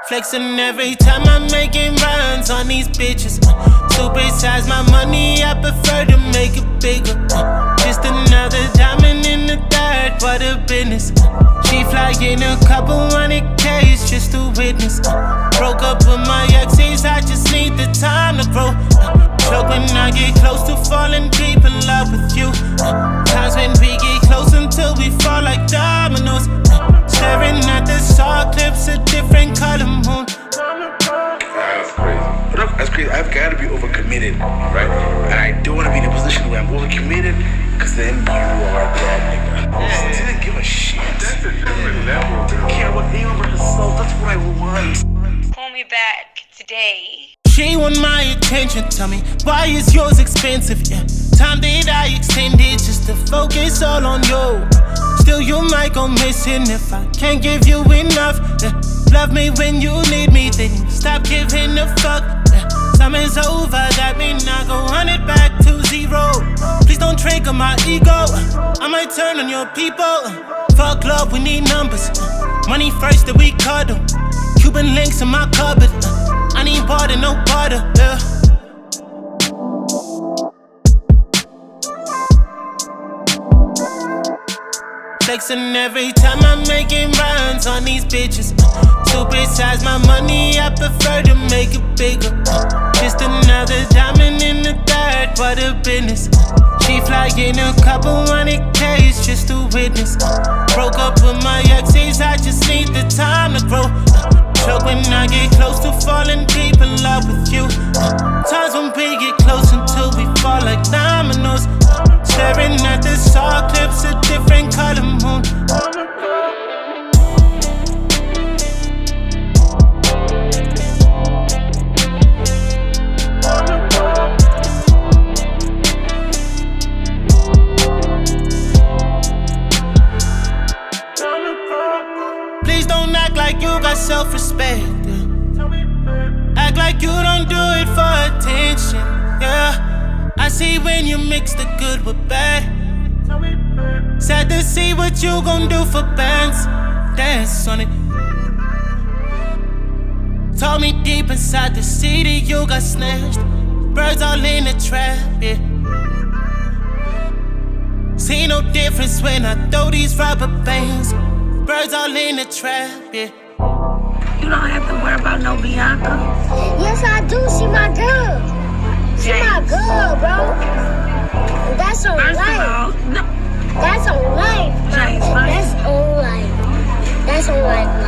Flexing every time I'm making runs on these bitches. Supersize my money, I prefer to make it bigger. Just another diamond in the dirt, what a business. She flying a couple 100Ks just to witness. Broke up with my exes, I just need the time to grow. Choke when I get close to falling deep in love with you. Times when we get close until we fall like dominoes. Staring at the saw clips, a different color moon. That's crazy. That's crazy. I've got to be overcommitted, right? And I don't want to be in a position where I'm overcommitted, because then you are that nigga. I didn't give a shit. That's a different level. I don't care what anyone over herself. That's what I want. Call me back today. She want my attention, tell me, why is yours expensive, yeah? Time that I extended just to focus all on you. Still you might go missing if I can't give you enough, yeah. Love me when you need me, then you stop giving a fuck, yeah. Summer's over, that means I go 100 back to 0. Please don't trigger my ego, I might turn on your people. Fuck love, we need numbers, money first that we cuddle. Cuban links in my cupboard, I need water, no butter, yeah. Flexing every time I'm making runs on these bitches. Supersize my money, I prefer to make it bigger. Just another diamond in the dirt, what a business. She flying a couple 100Ks just to witness. Broke up with my exes, I just need the time to grow. Choke when I get close to falling deep in love with you. Times when we get close until we fall like dominoes. Staring at the saw clips, a different color moon. Please don't act like you got self-respect, yeah. Act like you don't do it for attention, yeah. I see when you mix the good with bad. Sad to see what you gon' do for bands. Dance on it. Told me deep inside the city you got snatched. Birds all in the trap, yeah. See no difference when I throw these rubber bands. Birds all in the trap, yeah. You don't have to worry about no Bianca. Yes, I do. She my girl. She my girl, bro. That's on First life. of all, no. That's on life. James, That's on life. That's on life.